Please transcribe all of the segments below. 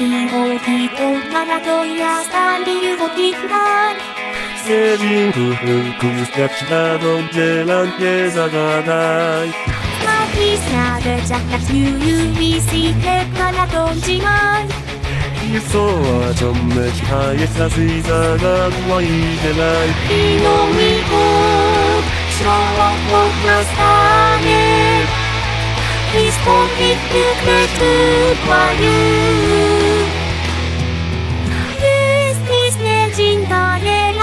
이호기도 나라도야 살리고기란 세진구 쿵쿵스텝시다도 제란 예사가다이 마피사를 작작 유유비시 해파라던지만 이소와 전매 하예사 스이사가 와이제라이 이놈이 곧 스러워 나사네 이스폰이 흑내뜻과유 예스티스네진다네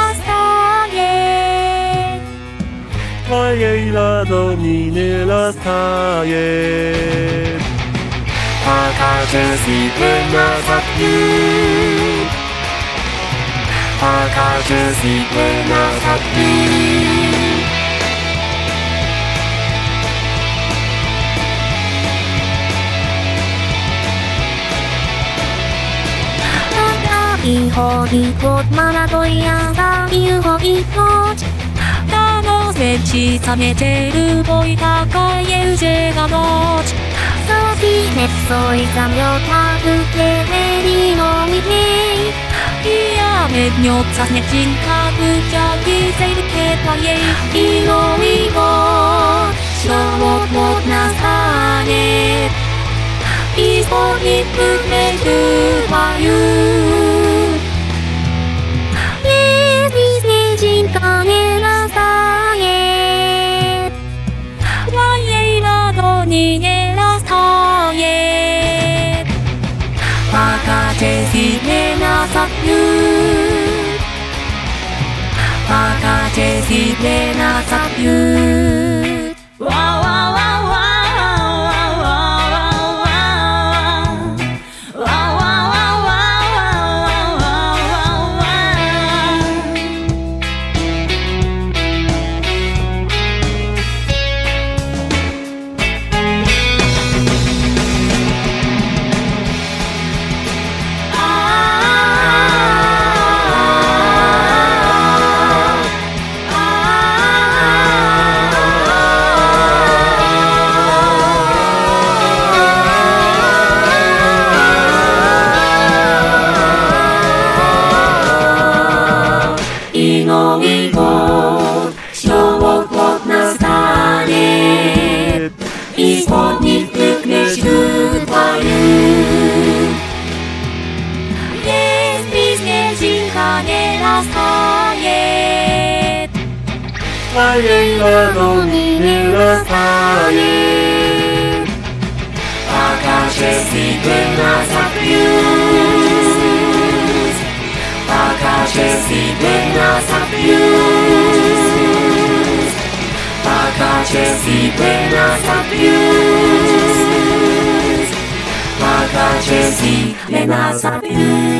라사예 와예이라도 니네라스타예 아가제시 베나사유 아가제시 베나사유 이호기 곧 마라도야가 이호기 곧 나노 셈치삼의 제르 보이다가 예우제가 못 서기 냅소이 잠여 타극게 메리노미니 이야멧 뇨차스네 진카극자기 세이르케 파예 이노이고 쇼못 나사네 이손이 흑내 그와유 예비세진강에 나사예 와예이라도 니네 나사예 바가제시네 나사유 바가제시네 나사유 이놈이고 쇼봇봇 나스타네 이손이 흑내슛과유 예스비스네진카네 라사예 와예이라도 니네라스타예 아가제시 베나사유 Bagaje si buenas abuse. Bagaje si buenas abuse.